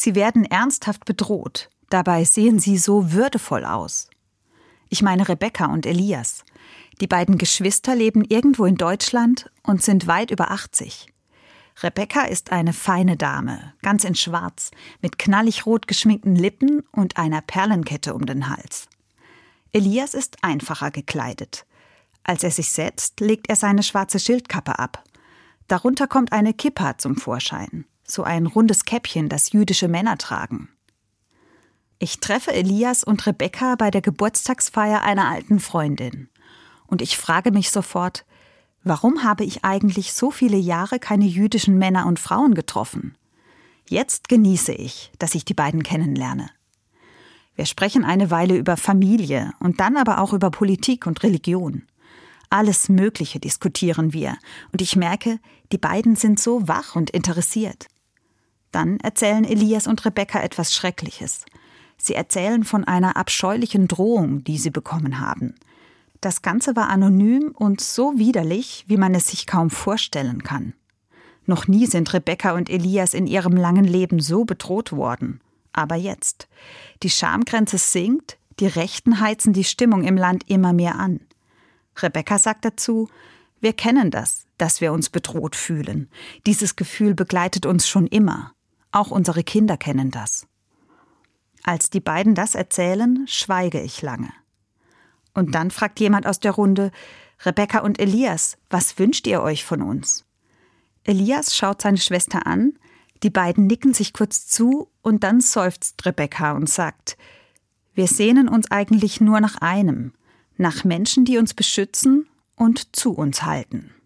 Sie werden ernsthaft bedroht. Dabei sehen sie so würdevoll aus. Ich meine Rebecca und Elias. Die beiden Geschwister leben irgendwo in Deutschland und sind weit über 80. Rebecca ist eine feine Dame, ganz in Schwarz, mit knallig rot geschminkten Lippen und einer Perlenkette um den Hals. Elias ist einfacher gekleidet. Als er sich setzt, legt er seine schwarze Schildkappe ab. Darunter kommt eine Kippa zum Vorschein, so ein rundes Käppchen, das jüdische Männer tragen. Ich treffe Elias und Rebecca bei der Geburtstagsfeier einer alten Freundin. Und ich frage mich sofort, warum habe ich eigentlich so viele Jahre keine jüdischen Männer und Frauen getroffen? Jetzt genieße ich, dass ich die beiden kennenlerne. Wir sprechen eine Weile über Familie und dann aber auch über Politik und Religion. Alles Mögliche diskutieren wir und ich merke, die beiden sind so wach und interessiert. Dann erzählen Elias und Rebecca etwas Schreckliches. Sie erzählen von einer abscheulichen Drohung, die sie bekommen haben. Das Ganze war anonym und so widerlich, wie man es sich kaum vorstellen kann. Noch nie sind Rebecca und Elias in ihrem langen Leben so bedroht worden. Aber jetzt. Die Schamgrenze sinkt, die Rechten heizen die Stimmung im Land immer mehr an. Rebecca sagt dazu, wir kennen das, dass wir uns bedroht fühlen. Dieses Gefühl begleitet uns schon immer. Auch unsere Kinder kennen das. Als die beiden das erzählen, schweige ich lange. Und dann fragt jemand aus der Runde, Rebecca und Elias, was wünscht ihr euch von uns? Elias schaut seine Schwester an, die beiden nicken sich kurz zu und dann seufzt Rebecca und sagt, wir sehnen uns eigentlich nur nach einem, nach Menschen, die uns beschützen und zu uns halten.